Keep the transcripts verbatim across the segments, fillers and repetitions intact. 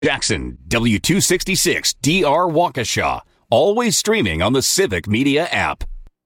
Jackson, W two sixty-six D R Waukesha. Always streaming on the Civic Media app.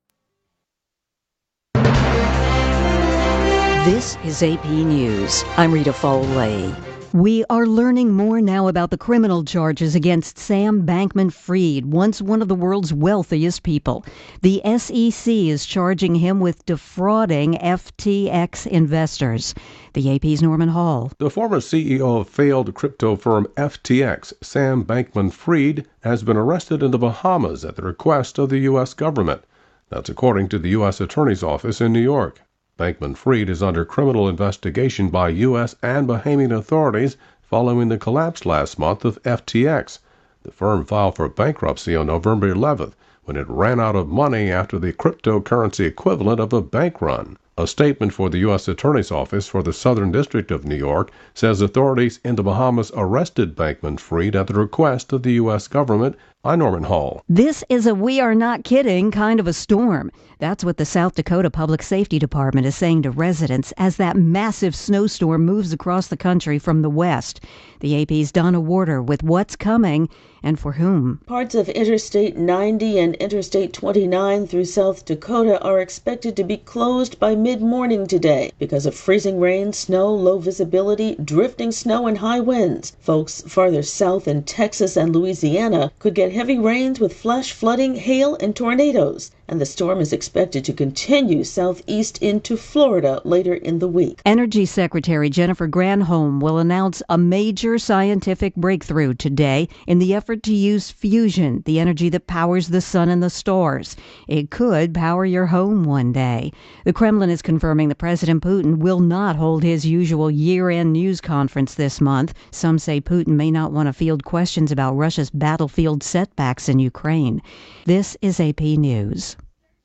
This is A P News. I'm Rita Foley. We are learning more now about the criminal charges against Sam Bankman-Fried, once one of the world's wealthiest people. The S E C is charging him with defrauding F T X investors. The A P's Norman Hall. The former C E O of failed crypto firm F T X, Sam Bankman-Fried, has been arrested in the Bahamas at the request of the U S government. That's according to the U S Attorney's Office in New York. Bankman-Fried is under criminal investigation by U S and Bahamian authorities following the collapse last month of F T X. The firm filed for bankruptcy on November eleventh when it ran out of money after the cryptocurrency equivalent of a bank run. A statement for the U S Attorney's Office for the Southern District of New York says authorities in the Bahamas arrested Bankman-Fried at the request of the U S government. I'm Norman Hall. This is a we are not kidding kind of a storm. That's what the South Dakota Public Safety Department is saying to residents as that massive snowstorm moves across the country from the west. The A P's Donna Warder with what's coming and for whom. Parts of Interstate ninety and Interstate twenty-nine through South Dakota are expected to be closed by mid-morning today because of freezing rain, snow, low visibility, drifting snow, and high winds. Folks farther south in Texas and Louisiana could get heavy rains with flash flooding, hail, and tornadoes. And the storm is expected to continue southeast into Florida later in the week. Energy Secretary Jennifer Granholm will announce a major scientific breakthrough today in the effort to use fusion, the energy that powers the sun and the stars. It could power your home one day. The Kremlin is confirming that President Putin will not hold his usual year-end news conference this month. Some say Putin may not want to field questions about Russia's battlefield setbacks in Ukraine. This is A P News.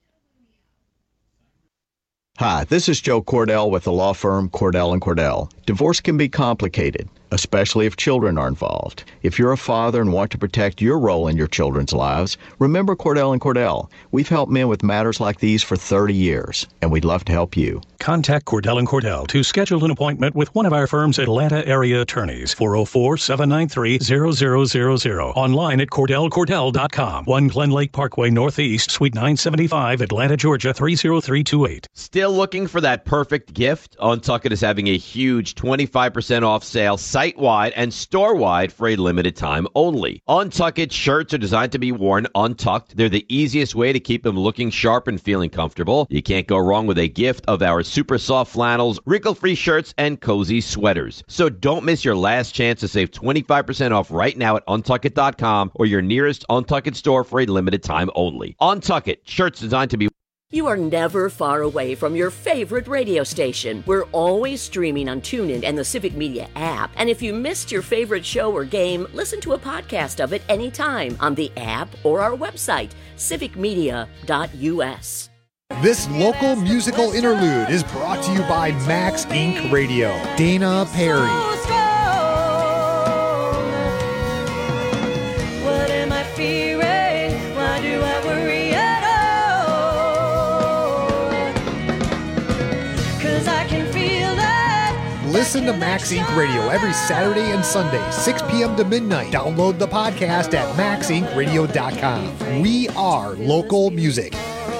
Hi, this is Joe Cordell with the law firm Cordell and Cordell. Divorce can be complicated, especially if children are involved. If you're a father and want to protect your role in your children's lives, remember Cordell and Cordell. We've helped men with matters like these for thirty years, and we'd love to help you. Contact Cordell and Cordell to schedule an appointment with one of our firm's Atlanta area attorneys. four oh four, seven nine three, zero zero zero zero. Online at cordell cordell dot com. one Glen Lake Parkway Northeast, Suite nine seventy-five, Atlanta, Georgia three oh three two eight. Still looking for that perfect gift? Untuckit is having a huge twenty-five percent off sale site-wide and store-wide for a limited time only. Untuckit shirts are designed to be worn untucked. They're the easiest way to keep them looking sharp and feeling comfortable. You can't go wrong with a gift of our super soft flannels, wrinkle-free shirts, and cozy sweaters. So don't miss your last chance to save twenty-five percent off right now at untuckit dot com or your nearest Untuckit store for a limited time only. Untuckit, shirts designed to be... You are never far away from your favorite radio station. We're always streaming on TuneIn and the Civic Media app. And if you missed your favorite show or game, listen to a podcast of it anytime on the app or our website, civic media dot u s. This local musical interlude is brought to you by Max Incorporated. Radio. Dana Perry. Listen to Max Incorporated. Radio every Saturday and Sunday, six p.m. to midnight. Download the podcast at max inc radio dot com. We are local music.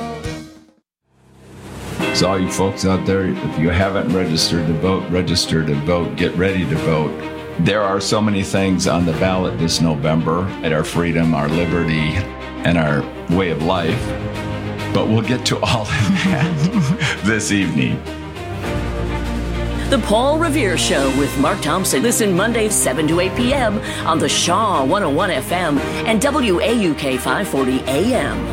So all you folks out there, if you haven't registered to vote, register to vote. Get ready to vote. There are so many things on the ballot this November at our freedom, our liberty, and our way of life. But we'll get to all of that this evening. The Paul Revere Show with Mark Thompson. Listen Mondays seven to eight p.m. on the Shaw one oh one F M and W A U K five forty A M.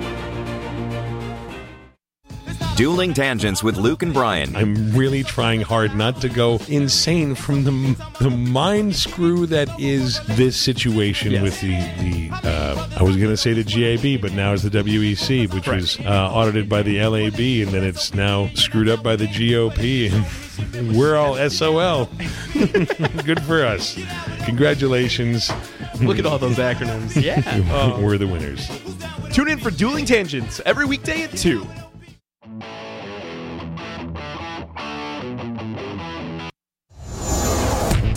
Dueling Tangents with Luke and Brian. I'm really trying hard not to go insane from the the mind screw that is this situation yes. with the, the uh, I was going to say the G A B, but now it's the W E C, which right. was uh, audited by the L A B, and then it's now screwed up by the G O P, and we're all S O L. Good for us. Congratulations. Look at all those acronyms. Yeah. Oh. We're the winners. Tune in for Dueling Tangents every weekday at two.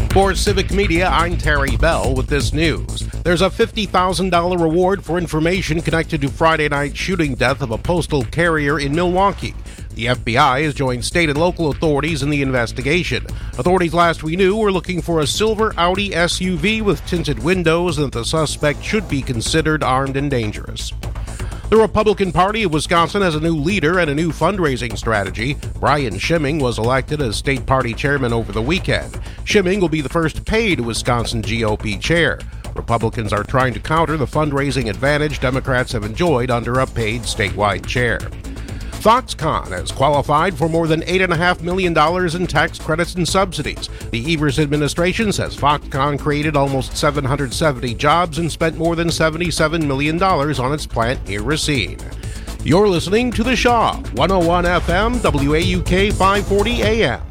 For Civic Media, I'm Terry Bell with this news. There's a fifty thousand dollars reward for information connected to Friday night shooting death of a postal carrier in Milwaukee. The F B I has joined state and local authorities in the investigation. Authorities last we knew were looking for a silver Audi S U V with tinted windows and that the suspect should be considered armed and dangerous. The Republican Party of Wisconsin has a new leader and a new fundraising strategy. Brian Schimming was elected as state party chairman over the weekend. Schimming will be the first paid Wisconsin G O P chair. Republicans are trying to counter the fundraising advantage Democrats have enjoyed under a paid statewide chair. Foxconn has qualified for more than eight point five million dollars in tax credits and subsidies. The Evers administration says Foxconn created almost seven hundred seventy jobs and spent more than seventy-seven million dollars on its plant near Racine. You're listening to The Shaw, one oh one F M, W A U K five forty A M.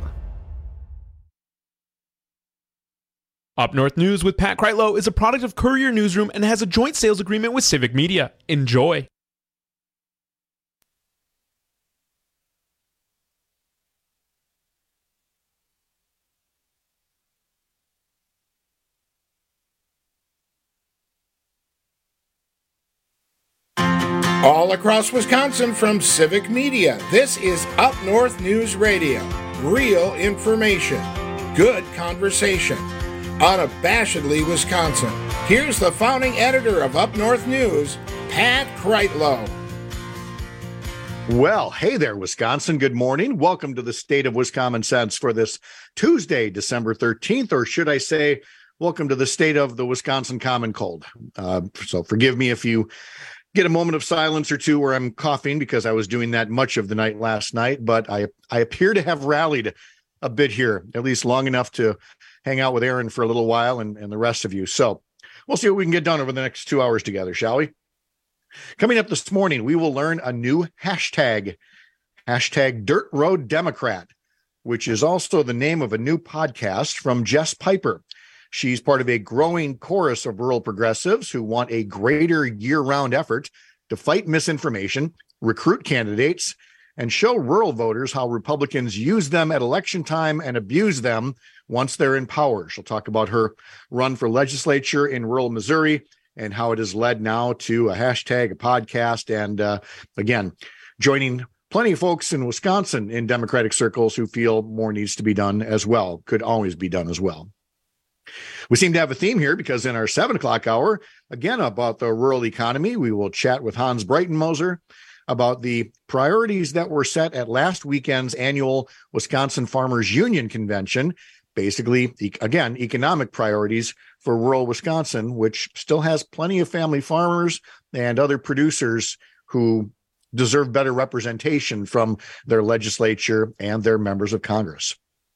Up North News with Pat Kreitlow is a product of Courier Newsroom and has a joint sales agreement with Civic Media. Enjoy. All across Wisconsin from Civic Media, this is Up North News Radio. Real information, good conversation, unabashedly Wisconsin. Here's the founding editor of Up North News, Pat Kreitlow. Well, hey there, Wisconsin. Good morning. Welcome to the State of Wisconsin Sense for this Tuesday, December thirteenth, or should I say, welcome to the state of the Wisconsin Common Cold. Uh, so forgive me if you get a moment of silence or two where I'm coughing because I was doing that much of the night last night, but I I appear to have rallied a bit here, at least long enough to hang out with Aaron for a little while and, and the rest of you. So we'll see what we can get done over the next two hours together, shall we? Coming up this morning, we will learn a new hashtag, hashtag Dirt Road Democrat, which is also the name of a new podcast from Jess Piper. She's part of a growing chorus of rural progressives who want a greater year-round effort to fight misinformation, recruit candidates, and show rural voters how Republicans use them at election time and abuse them once they're in power. She'll talk about her run for legislature in rural Missouri and how it has led now to a hashtag, a podcast, and uh, again, joining plenty of folks in Wisconsin in Democratic circles who feel more needs to be done as well, could always be done as well. We seem to have a theme here because in our seven o'clock hour, again, about the rural economy, we will chat with Hans Breitenmoser about the priorities that were set at last weekend's annual Wisconsin Farmers Union Convention. Basically, again, economic priorities for rural Wisconsin, which still has plenty of family farmers and other producers who deserve better representation from their legislature and their members of Congress.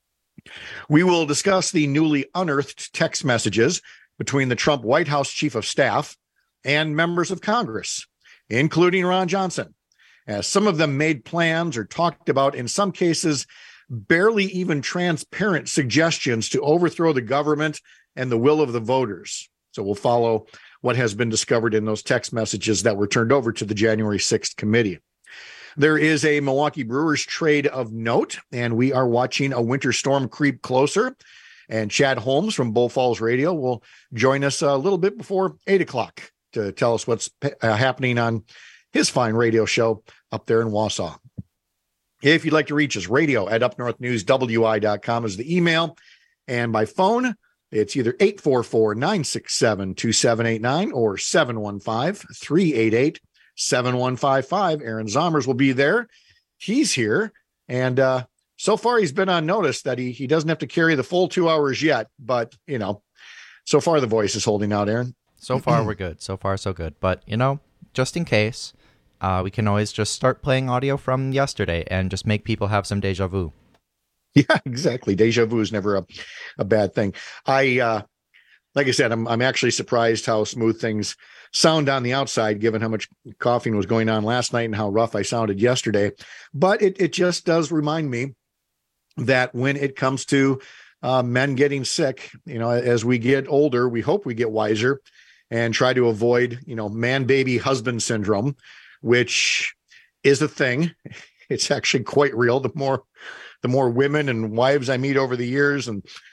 We will discuss the newly unearthed text messages between the Trump White House chief of staff and members of Congress, including Ron Johnson, as some of them made plans or talked about, in some cases, barely even transparent suggestions to overthrow the government and the will of the voters. So we'll follow what has been discovered in those text messages that were turned over to the January sixth committee. There is a Milwaukee Brewers trade of note, and we are watching a winter storm creep closer. And Chad Holmes from Bull Falls Radio will join us a little bit before eight o'clock to tell us what's uh, happening on his fine radio show up there in Wausau. If you'd like to reach us, radio at up north news w i dot com is the email. And by phone, it's either eight four four, nine six seven, two seven eight nine or seven one five, three eight eight, seven one five five. Aaron Zommers will be there. He's here. And uh, so far he's been on notice that he, he doesn't have to carry the full two hours yet. But, you know, so far the voice is holding out, Aaron. So far we're good. So far so good. But, you know, just in case, uh, we can always just start playing audio from yesterday and just make people have some deja vu. Yeah, exactly. Deja vu is never a, a bad thing. I, uh, like I said, I'm I'm actually surprised how smooth things sound on the outside, given how much coughing was going on last night and how rough I sounded yesterday. But it, it just does remind me that when it comes to uh, men getting sick, you know, as we get older, we hope we get wiser and try to avoid, you know, man, baby, husband syndrome, which is a thing. It's actually quite real. The more The more women and wives I meet over the years, and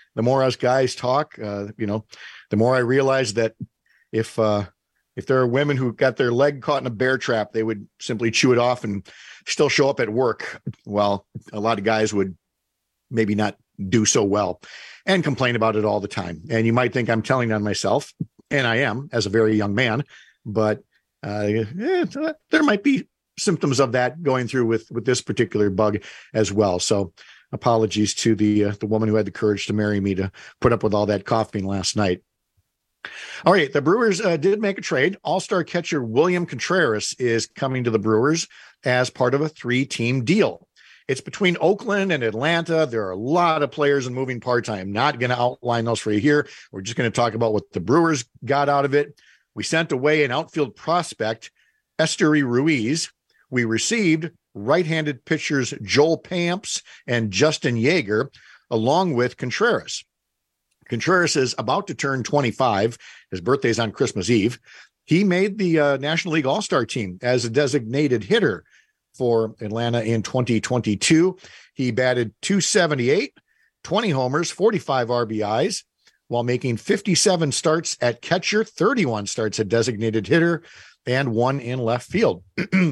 the more us guys talk, uh, you know, the more I realize that if uh, if there are women who got their leg caught in a bear trap, they would simply chew it off and still show up at work. While a lot of guys would maybe not do so well and complain about it all the time. And you might think I'm telling on myself, and I am as a very young man, but uh, eh, there might be symptoms of that going through with, with this particular bug as well. So apologies to the uh, the woman who had the courage to marry me to put up with all that coughing last night. All right, the Brewers uh, did make a trade. All-star catcher William Contreras is coming to the Brewers as part of a three-team deal. It's between Oakland and Atlanta. There are a lot of players and moving parts. I am not going to outline those for you here. We're just going to talk about what the Brewers got out of it. We sent away an outfield prospect, Esteury Ruiz. We received right-handed pitchers Joel Pamps and Justin Yeager, along with Contreras. Contreras is about to turn twenty-five. His birthday is on Christmas Eve. He made the uh, National League All-Star team as a designated hitter for Atlanta in twenty twenty-two. He batted two seventy-eight, twenty homers, forty-five R B Is, while making fifty-seven starts at catcher, thirty-one starts at designated hitter, and one in left field.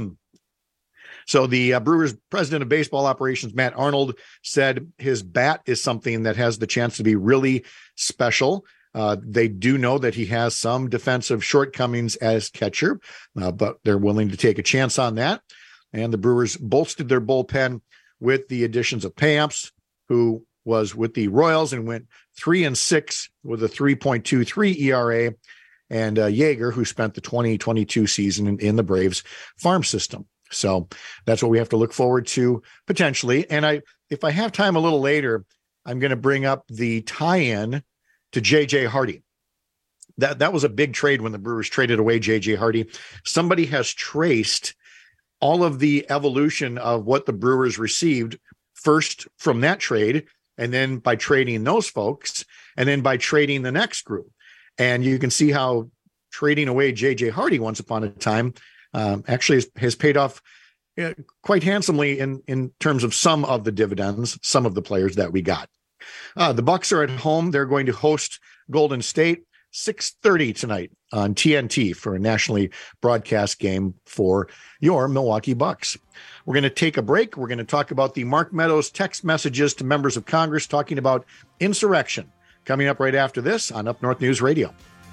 So the uh, Brewers president of baseball operations, Matt Arnold, said his bat is something that has the chance to be really special. Uh, they do know that he has some defensive shortcomings as catcher, uh, but they're willing to take a chance on that. And the Brewers bolstered their bullpen with the additions of Pamps, who was with the Royals and went three and six with a three point two three E R A, and uh, Yeager, who spent the twenty twenty-two season in, in the Braves farm system. So that's what we have to look forward to potentially. And I, if I have time a little later, I'm going to bring up the tie-in to J J Hardy. That that was a big trade when the Brewers traded away J J Hardy. Somebody has traced all of the evolution of what the Brewers received first from that trade, and then by trading those folks, and then by trading the next group. And you can see how trading away J J Hardy once upon a time um, actually has, has paid off uh, quite handsomely in, in terms of some of the dividends, some of the players that we got. Uh, the Bucks are at home. They're going to host Golden State six thirty tonight on T N T for a nationally broadcast game for your Milwaukee Bucks. We're going to take a break. We're going to talk about the Mark Meadows text messages to members of Congress talking about insurrection. Coming up right after this on Up North News Radio.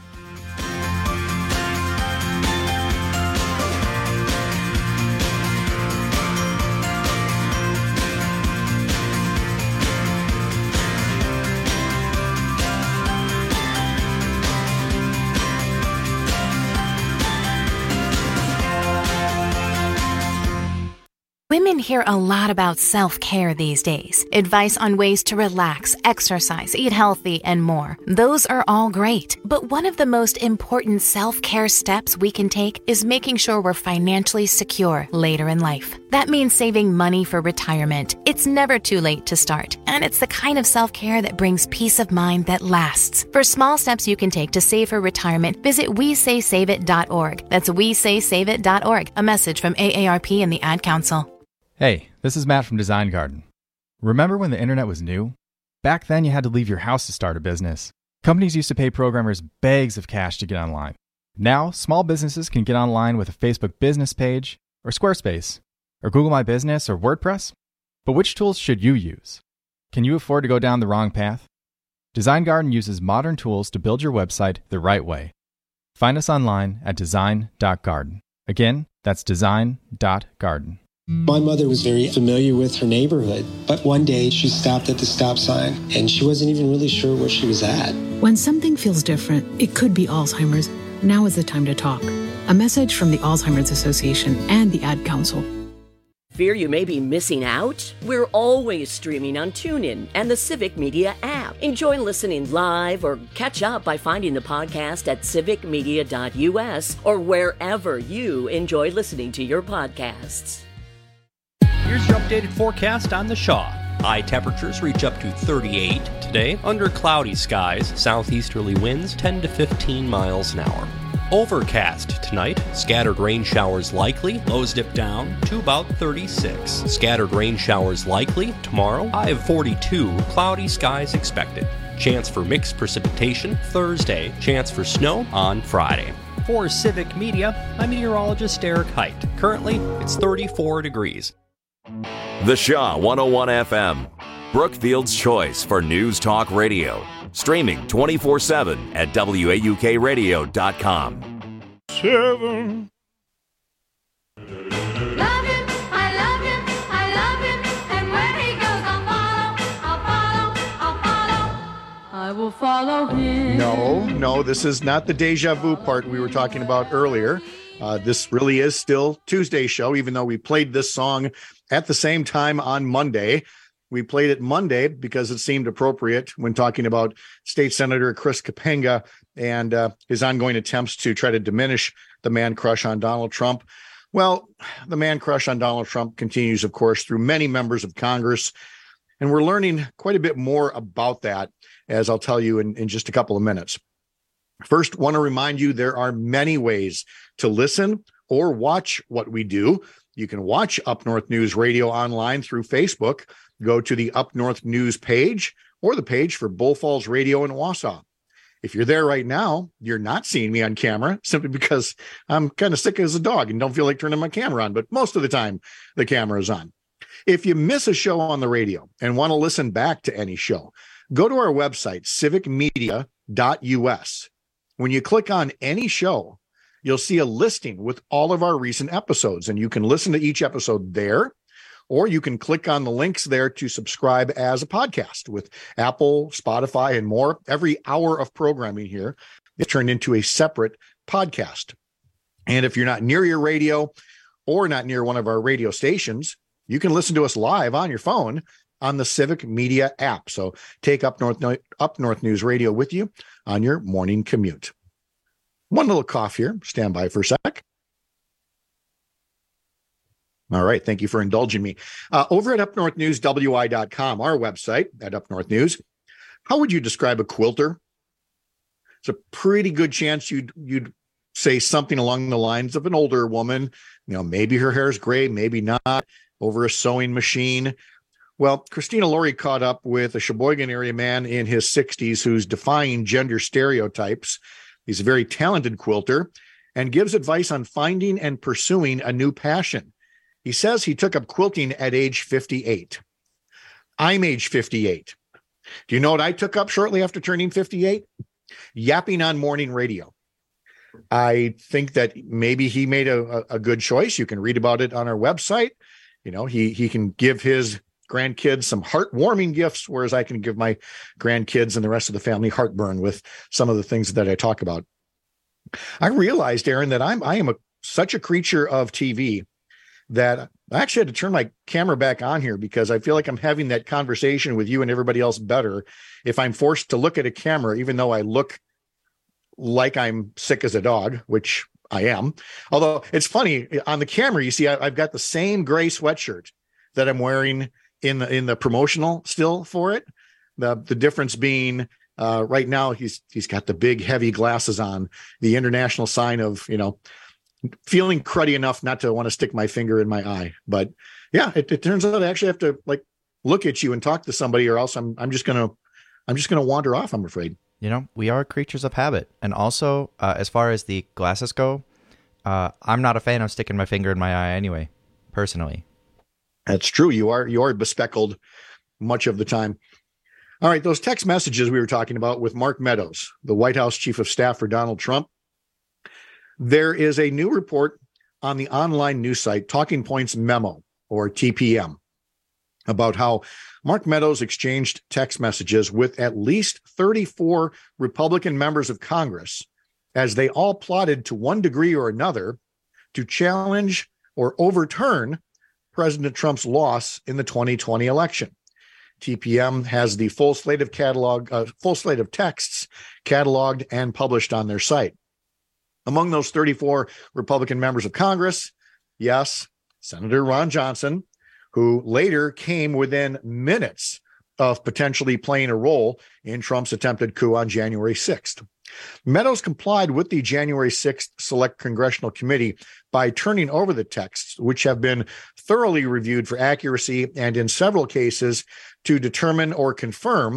Women hear a lot about self-care these days. Advice on ways to relax, exercise, eat healthy, and more. Those are all great. But one of the most important self-care steps we can take is making sure we're financially secure later in life. That means saving money for retirement. It's never too late to start. And it's the kind of self-care that brings peace of mind that lasts. For small steps you can take to save for retirement, visit we say save it dot org. That's we say save it dot org. A message from A A R P and the Ad Council. Hey, this is Matt from Design Garden. Remember when the internet was new? Back then you had to leave your house to start a business. Companies used to pay programmers bags of cash to get online. Now, small businesses can get online with a Facebook business page, or Squarespace, or Google My Business, or WordPress. But which tools should you use? Can you afford to go down the wrong path? Design Garden uses modern tools to build your website the right way. Find us online at design dot garden. Again, that's design dot garden. My mother was very familiar with her neighborhood, but one day she stopped at the stop sign and she wasn't even really sure where she was at. When something feels different, it could be Alzheimer's. Now is the time to talk. A message from the Alzheimer's Association and the Ad Council. Fear you may be missing out? We're always streaming on TuneIn and the Civic Media app. Enjoy listening live or catch up by finding the podcast at civic media dot u s or wherever you enjoy listening to your podcasts. Here's your updated forecast on the Shaw. High temperatures reach up to thirty-eight today under cloudy skies. Southeasterly winds ten to fifteen miles an hour. Overcast tonight. Scattered rain showers likely. Lows dip down to about thirty-six. Scattered rain showers likely tomorrow. High of forty-two. Cloudy skies expected. Chance for mixed precipitation Thursday. Chance for snow on Friday. For Civic Media, I'm meteorologist Eric Height. Currently, it's thirty-four degrees. The Shaw one oh one F M, Brookfield's choice for news talk radio. Streaming twenty-four seven at W A U K radio dot com. Seven. I will follow him. No, no, this is not the deja vu part we were talking about earlier. Uh, this really is still Tuesday's show, even though we played this song at the same time on Monday. We played it Monday because it seemed appropriate when talking about State Senator Chris Kapenga and uh, his ongoing attempts to try to diminish the man crush on Donald Trump. Well, the man crush on Donald Trump continues, of course, through many members of Congress. And we're learning quite a bit more about that, as I'll tell you in, in just a couple of minutes. First, want to remind you there are many ways to listen or watch what we do. You can watch Up North News Radio online through Facebook. Go to the Up North News page or the page for Bull Falls Radio in Wausau. If you're there right now, you're not seeing me on camera simply because I'm kind of sick as a dog and don't feel like turning my camera on, but most of the time the camera is on. If you miss a show on the radio and want to listen back to any show, go to our website, civic media dot U S. When you click on any show, you'll see a listing with all of our recent episodes, and you can listen to each episode there, or you can click on the links there to subscribe as a podcast with Apple, Spotify, and more. Every hour of programming here is turned into a separate podcast. And if you're not near your radio or not near one of our radio stations, you can listen to us live on your phone on the Civic Media app. So take Up North, Up North News Radio with you on your morning commute. One little cough here. Stand by for a sec. All right. Thank you for indulging me. Uh, over at up north news w i dot com, our website at Up North News, how would you describe a quilter? It's a pretty good chance you'd you'd say something along the lines of an older woman. You know, maybe her hair is gray, maybe not, over a sewing machine. Well, Christina Laurie caught up with a Sheboygan area man in his sixties who's defying gender stereotypes. He's a very talented quilter and gives advice on finding and pursuing a new passion. He says he took up quilting at age fifty-eight. I'm age fifty-eight. Do you know what I took up shortly after turning fifty-eight? Yapping on morning radio. I think that maybe he made a, a good choice. You can read about it on our website. You know, he he can give his grandkids some heartwarming gifts, whereas I can give my grandkids and the rest of the family heartburn with some of the things that I talk about. I realized, Aaron, that I'm I am a, such a creature of T V that I actually had to turn my camera back on here because I feel like I'm having that conversation with you and everybody else better if I'm forced to look at a camera, even though I look like I'm sick as a dog, which I am. Although it's funny, on the camera, you see, I, I've got the same gray sweatshirt that I'm wearing in the in the promotional still for it. The the difference being uh, right now he's he's got the big heavy glasses on, the international sign of, you know, feeling cruddy enough not to want to stick my finger in my eye. But yeah, it, it turns out I actually have to like look at you and talk to somebody, or else I'm I'm just gonna I'm just gonna wander off, I'm afraid. You know, we are creatures of habit. And also, uh, as far as the glasses go, uh, I'm not a fan of sticking my finger in my eye anyway, personally. That's true. You are you are bespectacled much of the time. All right, those text messages we were talking about with Mark Meadows, the White House Chief of Staff for Donald Trump. There is a new report on the online news site Talking Points Memo, or T P M, about how Mark Meadows exchanged text messages with at least thirty-four Republican members of Congress as they all plotted to one degree or another to challenge or overturn President Trump's loss in the twenty twenty election. T P M has the full slate of catalog, uh, full slate of texts cataloged and published on their site. Among those thirty-four Republican members of Congress, yes, Senator Ron Johnson, who later came within minutes of potentially playing a role in Trump's attempted coup on January sixth. Meadows complied with the January sixth Select Congressional Committee by turning over the texts, which have been thoroughly reviewed for accuracy and in several cases to determine or confirm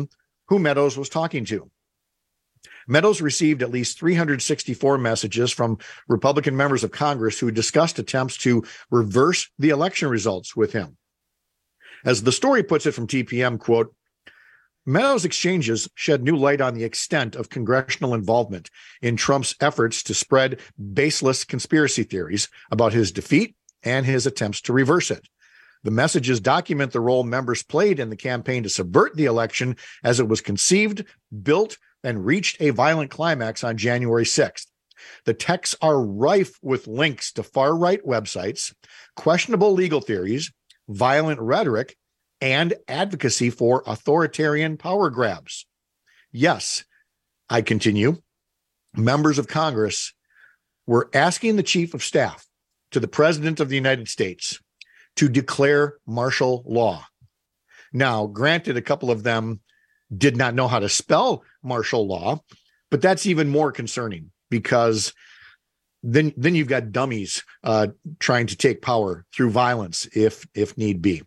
who Meadows was talking to. Meadows received at least three hundred sixty-four messages from Republican members of Congress who discussed attempts to reverse the election results with him. As the story puts it from T P M, quote, Meadows' exchanges shed new light on the extent of congressional involvement in Trump's efforts to spread baseless conspiracy theories about his defeat and his attempts to reverse it. The messages document the role members played in the campaign to subvert the election as it was conceived, built, and reached a violent climax on January sixth. The texts are rife with links to far-right websites, questionable legal theories, violent rhetoric, and advocacy for authoritarian power grabs. Yes, I continue, members of Congress were asking the chief of staff to the president of the United States to declare martial law. Now, granted, a couple of them did not know how to spell martial law, but that's even more concerning because then, then you've got dummies uh, trying to take power through violence if, if need be.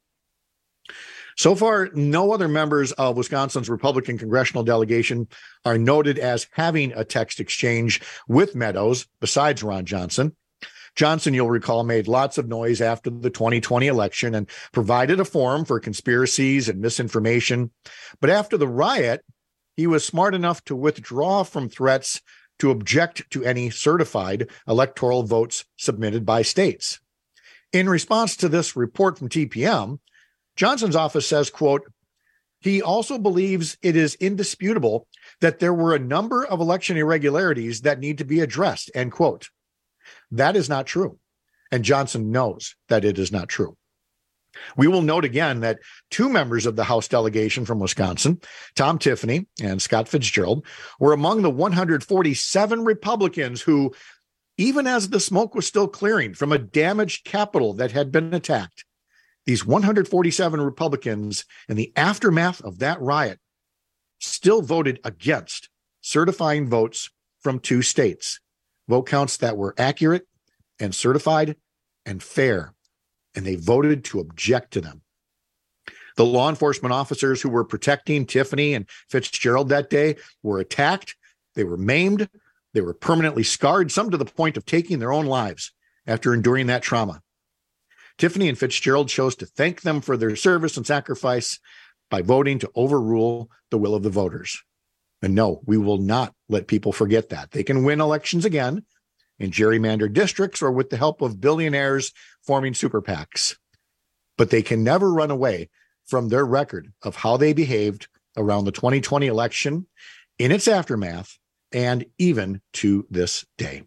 So far, no other members of Wisconsin's Republican congressional delegation are noted as having a text exchange with Meadows besides Ron Johnson. Johnson, you'll recall, made lots of noise after the twenty twenty election and provided a forum for conspiracies and misinformation. But after the riot, he was smart enough to withdraw from threats to object to any certified electoral votes submitted by states. In response to this report from T P M, Johnson's office says, quote, he also believes it is indisputable that there were a number of election irregularities that need to be addressed, end quote. That is not true. And Johnson knows that it is not true. We will note again that two members of the House delegation from Wisconsin, Tom Tiffany and Scott Fitzgerald, were among the one hundred forty-seven Republicans who, even as the smoke was still clearing from a damaged Capitol that had been attacked, these one hundred forty-seven Republicans in the aftermath of that riot still voted against certifying votes from two states, vote counts that were accurate and certified and fair, and they voted to object to them. The law enforcement officers who were protecting Tiffany and Fitzgerald that day were attacked, they were maimed, they were permanently scarred, some to the point of taking their own lives after enduring that trauma. Tiffany and Fitzgerald chose to thank them for their service and sacrifice by voting to overrule the will of the voters. And no, we will not let people forget that. They can win elections again in gerrymandered districts or with the help of billionaires forming super PACs. But they can never run away from their record of how they behaved around the twenty twenty election, in its aftermath, and even to this day.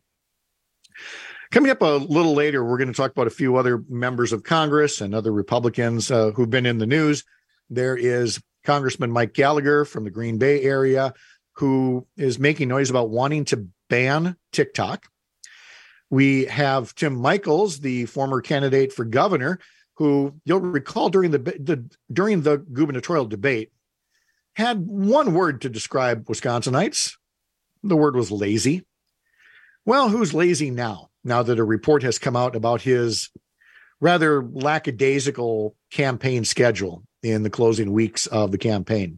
Coming up a little later, we're going to talk about a few other members of Congress and other Republicans uh, who've been in the news. There is Congressman Mike Gallagher from the Green Bay area who is making noise about wanting to ban TikTok. We have Tim Michels, the former candidate for governor, who you'll recall during the, the during the gubernatorial debate had one word to describe Wisconsinites. The word was lazy. Well, who's lazy now? Now that a report has come out about his rather lackadaisical campaign schedule in the closing weeks of the campaign.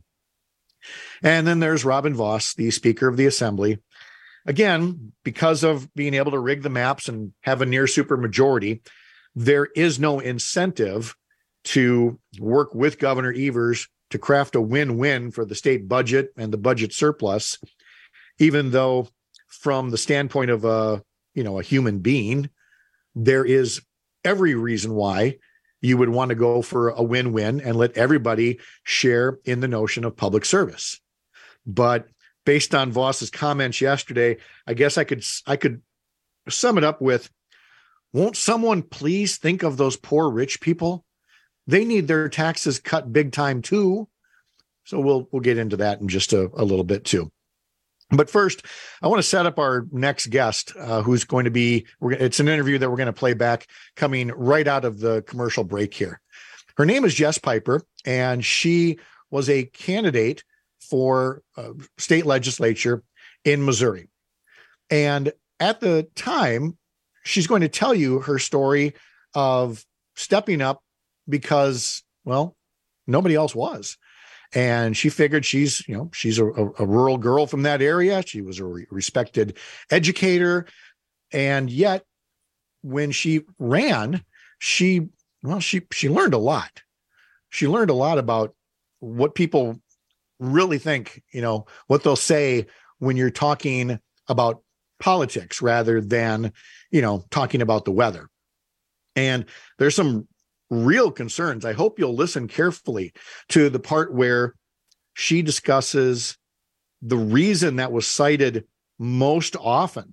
And then there's Robin Vos, the Speaker of the Assembly. Again, because of being able to rig the maps and have a near super majority, there is no incentive to work with Governor Evers to craft a win-win for the state budget and the budget surplus, even though from the standpoint of a you know, a human being, there is every reason why you would want to go for a win-win and let everybody share in the notion of public service. But based on Vos's comments yesterday, I guess I could I could sum it up with, won't someone please think of those poor rich people? They need their taxes cut big time too. So we'll we'll get into that in just a, a little bit too. But first, I want to set up our next guest, uh, who's going to be, we're, it's an interview that we're going to play back coming right out of the commercial break here. Her name is Jess Piper, and she was a candidate for uh, state legislature in Missouri. And at the time, she's going to tell you her story of stepping up because, well, nobody else was. And she figured she's, you know, she's a, a, a rural girl from that area. She was a re- respected educator. And yet when she ran, she, well, she, she learned a lot. She learned a lot about what people really think, you know, what they'll say when you're talking about politics rather than, you know, talking about the weather. And there's some real concerns. I hope you'll listen carefully to the part where she discusses the reason that was cited most often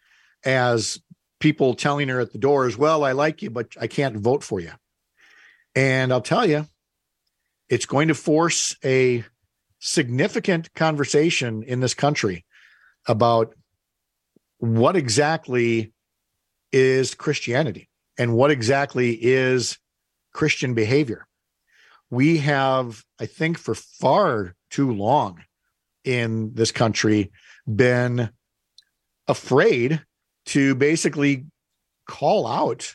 as people telling her at the door is, well, I like you, but I can't vote for you. And I'll tell you, it's going to force a significant conversation in this country about what exactly is Christianity and what exactly is Christian behavior. We have, I think, for far too long in this country been afraid to basically call out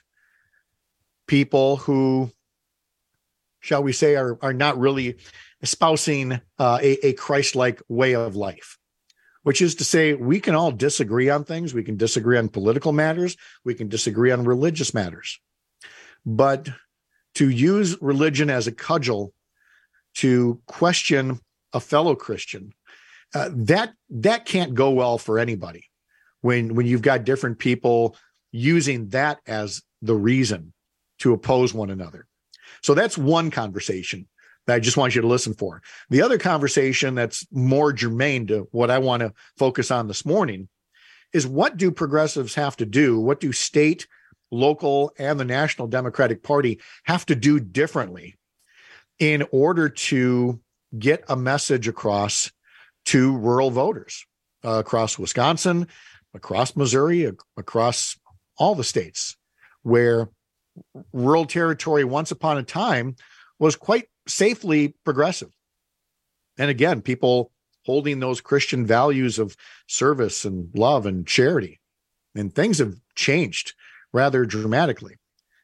people who, shall we say, are, are not really espousing uh, a, a Christ-like way of life, which is to say we can all disagree on things. We can disagree on political matters. We can disagree on religious matters. But to use religion as a cudgel to question a fellow Christian, uh, that that can't go well for anybody when, when you've got different people using that as the reason to oppose one another. So that's one conversation that I just want you to listen for. The other conversation that's more germane to what I want to focus on this morning is, what do progressives have to do? What do state, local, and the National Democratic Party have to do differently in order to get a message across to rural voters uh, across Wisconsin, across Missouri, across all the states where rural territory once upon a time was quite safely progressive. And again, people holding those Christian values of service and love and charity. And things have changed rather dramatically.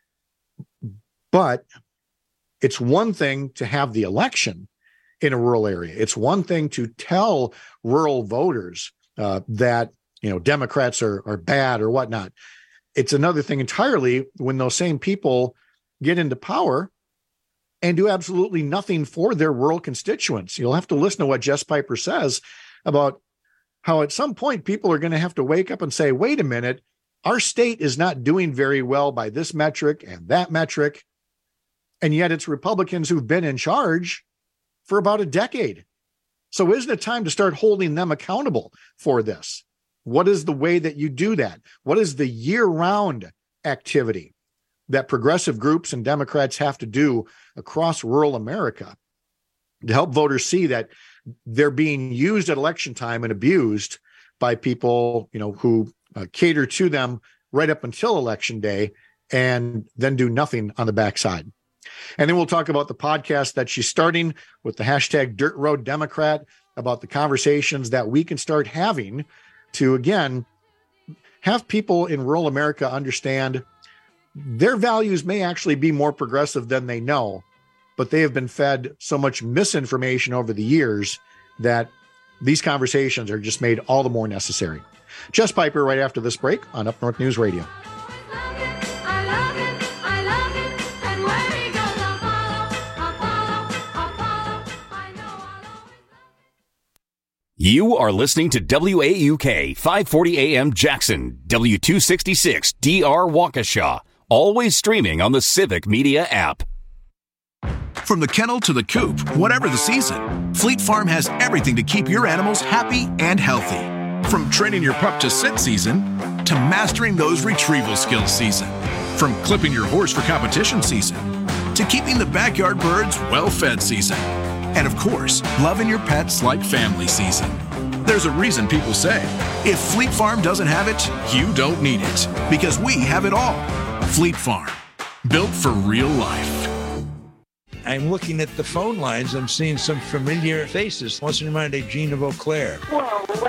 But it's one thing to have the election in a rural area. It's one thing to tell rural voters uh, that, you know, Democrats are, are bad or whatnot. It's another thing entirely when those same people get into power and do absolutely nothing for their rural constituents. You'll have to listen to what Jess Piper says about how at some point people are going to have to wake up and say, wait a minute, our state is not doing very well by this metric and that metric. And yet it's Republicans who've been in charge for about a decade. So isn't it time to start holding them accountable for this? What is the way that you do that? What is the year-round activity that progressive groups and Democrats have to do across rural America to help voters see that they're being used at election time and abused by people, you know, who uh, cater to them right up until election day and then do nothing on the backside? And then we'll talk about the podcast that she's starting with the hashtag Dirt Road Democrat, about the conversations that we can start having to, again, have people in rural America understand their values may actually be more progressive than they know, but they have been fed so much misinformation over the years that these conversations are just made all the more necessary. Jess Piper right after this break on Up North News Radio. You are listening to W A U K five forty A M Jackson, W two sixty-six D R Waukesha, always streaming on the Civic Media app. From the kennel to the coop, whatever the season, Fleet Farm has everything to keep your animals happy and healthy. From training your pup to sit season to mastering those retrieval skills season. From clipping your horse for competition season to keeping the backyard birds well-fed season. And of course, loving your pets like family season. There's a reason people say, if Fleet Farm doesn't have it, you don't need it. Because we have it all. Fleet Farm, built for real life. I'm looking at the phone lines. I'm seeing some familiar faces. What's in mind, Jean of Eau Claire? Well, welcome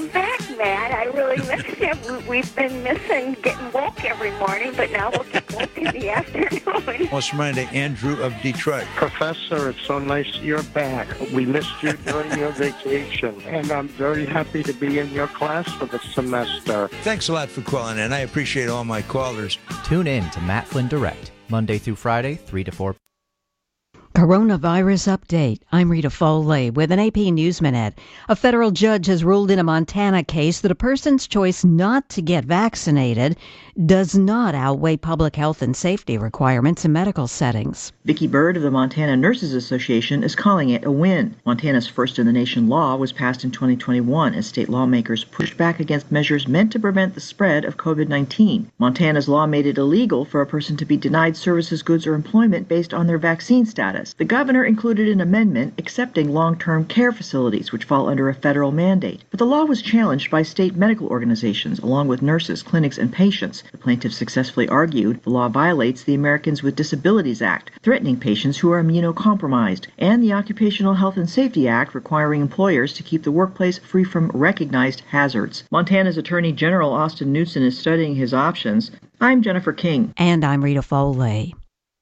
Welcome back, Matt. I really missed you. We've been missing getting woke every morning, but now we'll get woke in the afternoon. Let's remind Andrew of Detroit. Professor, it's so nice you're back. We missed you during your vacation, and I'm very happy to be in your class for the semester. Thanks a lot for calling in. I appreciate all my callers. Tune in to Matt Flynn Direct, Monday through Friday, three to four. Coronavirus update. I'm Rita Foley with an A P News Minute. A federal judge has ruled in a Montana case that a person's choice not to get vaccinated does not outweigh public health and safety requirements in medical settings. Vicki Bird of the Montana Nurses Association is calling it a win. Montana's first-in-the-nation law was passed in twenty twenty-one as state lawmakers pushed back against measures meant to prevent the spread of covid nineteen. Montana's law made it illegal for a person to be denied services, goods, or employment based on their vaccine status. The governor included an amendment accepting long-term care facilities, which fall under a federal mandate. But the law was challenged by state medical organizations, along with nurses, clinics, and patients. The plaintiffs successfully argued the law violates the Americans with Disabilities Act, threatening patients who are immunocompromised, and the Occupational Health and Safety Act, requiring employers to keep the workplace free from recognized hazards. Montana's Attorney General Austin Knudsen is studying his options. I'm Jennifer King. And I'm Rita Foley.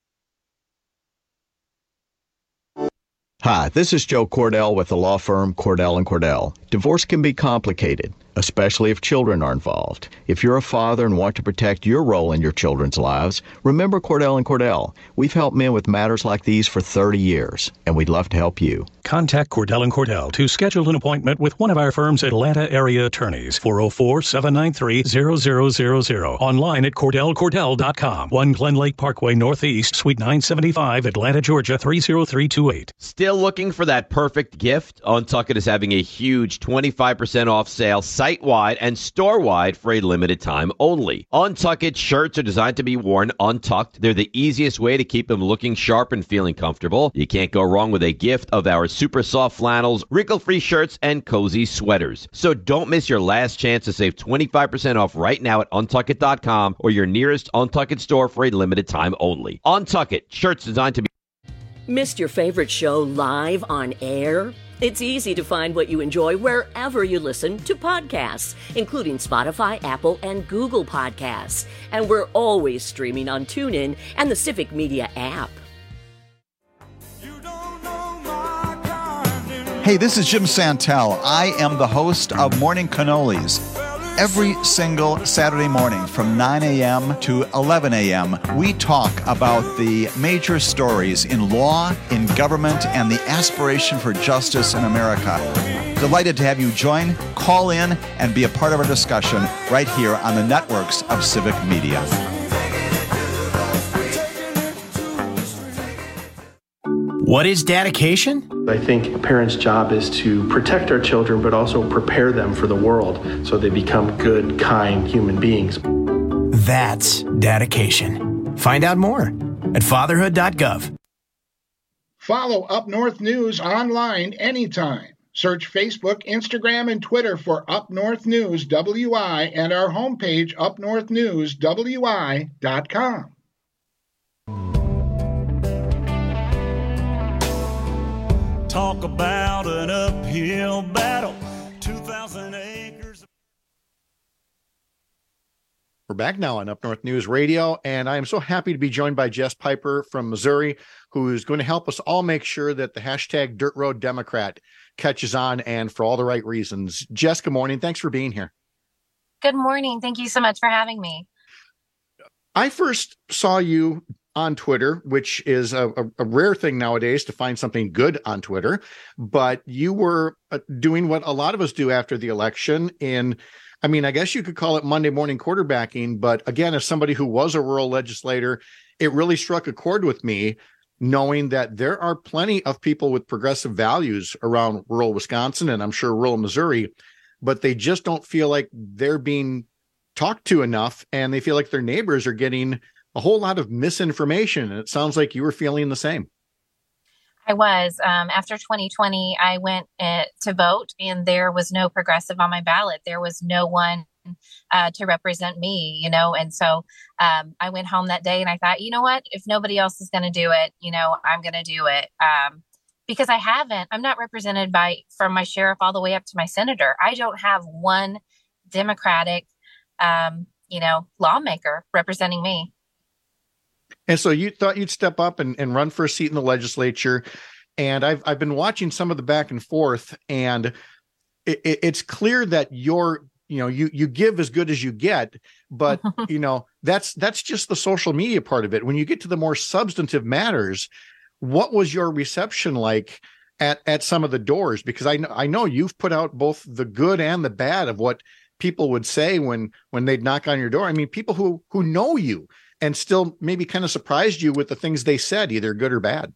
Hi, this is Joe Cordell with the law firm Cordell and Cordell. Divorce can be complicated, especially if children are involved. If you're a father and want to protect your role in your children's lives, remember Cordell and Cordell. We've helped men with matters like these for thirty years, and we'd love to help you. Contact Cordell and Cordell to schedule an appointment with one of our firm's Atlanta area attorneys. four oh four, seven nine three, zero zero zero zero. Online at cordell cordell dot com. one Glen Lake Parkway Northeast, Suite nine seventy-five, Atlanta, Georgia, three zero three two eight. Still looking for that perfect gift? Untuckit is having a huge twenty-five percent off sale site-wide and store-wide for a limited time only. Untuckit shirts are designed to be worn untucked. They're the easiest way to keep them looking sharp and feeling comfortable. You can't go wrong with a gift of our super soft flannels, wrinkle-free shirts, and cozy sweaters. So don't miss your last chance to save twenty-five percent off right now at untuckit dot com or your nearest Untuckit store for a limited time only. Untuckit, shirts designed to be... Missed your favorite show live on air? It's easy to find what you enjoy wherever you listen to podcasts, including Spotify, Apple, and Google Podcasts. And we're always streaming on TuneIn and the Civic Media app. Hey, this is Jim Santel. I am the host of Morning Cannolis. Every single Saturday morning from nine a.m. to eleven a.m., we talk about the major stories in law, in government, and the aspiration for justice in America. Delighted to have you join, call in, and be a part of our discussion right here on the networks of Civic Media. What is dedication? I think a parent's job is to protect our children, but also prepare them for the world so they become good, kind human beings. That's dedication. Find out more at fatherhood dot gov. Follow Up North News online anytime. Search Facebook, Instagram, and Twitter for Up North News W I and our homepage, up north news w i dot com. Talk about an uphill battle, two thousand acres. We're back now on Up North News Radio, and I am so happy to be joined by Jess Piper from Missouri, who is going to help us all make sure that the hashtag Dirt Road Democrat catches on, and for all the right reasons. Jess, good morning. Thanks for being here. Good morning. Thank you so much for having me. I first saw you on Twitter, which is a, a, a rare thing nowadays to find something good on Twitter, but you were uh, doing what a lot of us do after the election in, I mean, I guess you could call it Monday morning quarterbacking, but again, as somebody who was a rural legislator, it really struck a chord with me knowing that there are plenty of people with progressive values around rural Wisconsin, and I'm sure rural Missouri, but they just don't feel like they're being talked to enough, and they feel like their neighbors are getting a whole lot of misinformation. And it sounds like you were feeling the same. I was. Um, after twenty twenty, I went uh, to vote, and there was no progressive on my ballot. There was no one uh, to represent me, you know, and so um, I went home that day and I thought, you know what, if nobody else is going to do it, you know, I'm going to do it. Um, because I haven't, I'm not represented by, from my sheriff all the way up to my senator. I don't have one Democratic, um, you know, lawmaker representing me. And so you thought you'd step up and, and run for a seat in the legislature. And I've, I've been watching some of the back and forth, and it, it, it's clear that you're, you know, you, you give as good as you get, but you know, that's, that's just the social media part of it. When you get to the more substantive matters, what was your reception like at, at some of the doors? Because I know, I know you've put out both the good and the bad of what people would say when, when they'd knock on your door. I mean, people who, who know you and still maybe kind of surprised you with the things they said, either good or bad.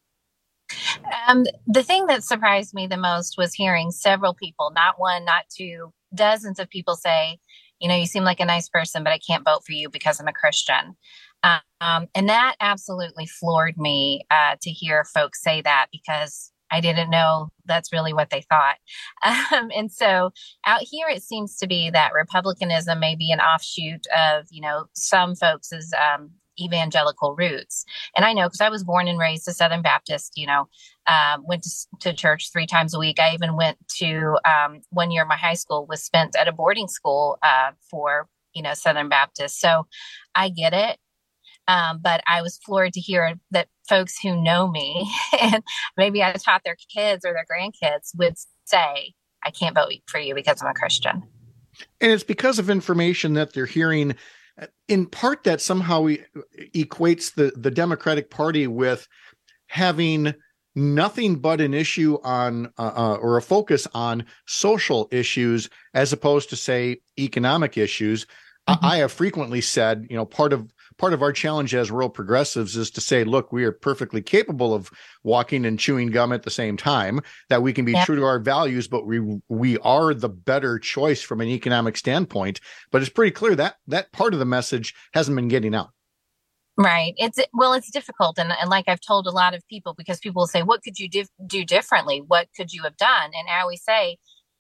Um, the thing that surprised me the most was hearing several people, not one, not two, dozens of people say, you know, you seem like a nice person, but I can't vote for you because I'm a Christian. Um, and that absolutely floored me uh, to hear folks say that, because I didn't know that's really what they thought. Um, and so out here, it seems to be that Republicanism may be an offshoot of, you know, some folks' um, evangelical roots. And I know, because I was born and raised a Southern Baptist, you know, um, went to, to church three times a week. I even went to um, one year, my high school was spent at a boarding school uh, for, you know, Southern Baptist. So I get it. Um, but I was floored to hear that folks who know me and maybe I taught their kids or their grandkids would say, I can't vote for you because I'm a Christian. And it's because of information that they're hearing, in part, that somehow equates the, the Democratic Party with having nothing but an issue on uh, uh, or a focus on social issues as opposed to, say, economic issues. Mm-hmm. I, I have frequently said, you know, part of part of our challenge as rural progressives is to say, look, we are perfectly capable of walking and chewing gum at the same time, that we can be yep. true to our values, but we we are the better choice from an economic standpoint. But it's pretty clear that that part of the message hasn't been getting out. Right. It's well, it's difficult. And, and like I've told a lot of people, because people will say, what could you dif- do differently? What could you have done? And I always say,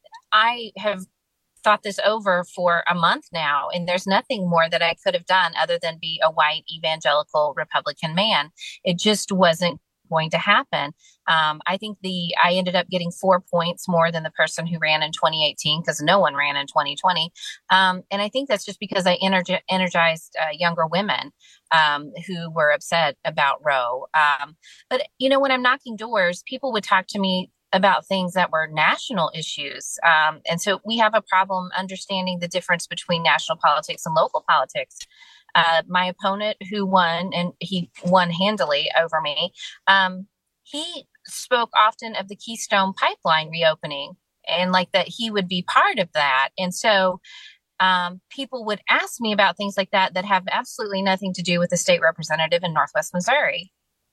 I have thought this over for a month now, and there's nothing more that I could have done other than be a white evangelical Republican man. It just wasn't going to happen. Um, I think the I ended up getting four points more than the person who ran in twenty eighteen, because no one ran in twenty twenty. Um, and I think that's just because I energi- energized uh, younger women um, who were upset about Roe. Um, but, you know, when I'm knocking doors, people would talk to me about things that were national issues. Um, and so we have a problem understanding the difference between national politics and local politics. Uh, my opponent who won, and he won handily over me, um, he spoke often of the Keystone Pipeline reopening and like that he would be part of that. And so um, people would ask me about things like that that have absolutely nothing to do with the state representative in Northwest Missouri.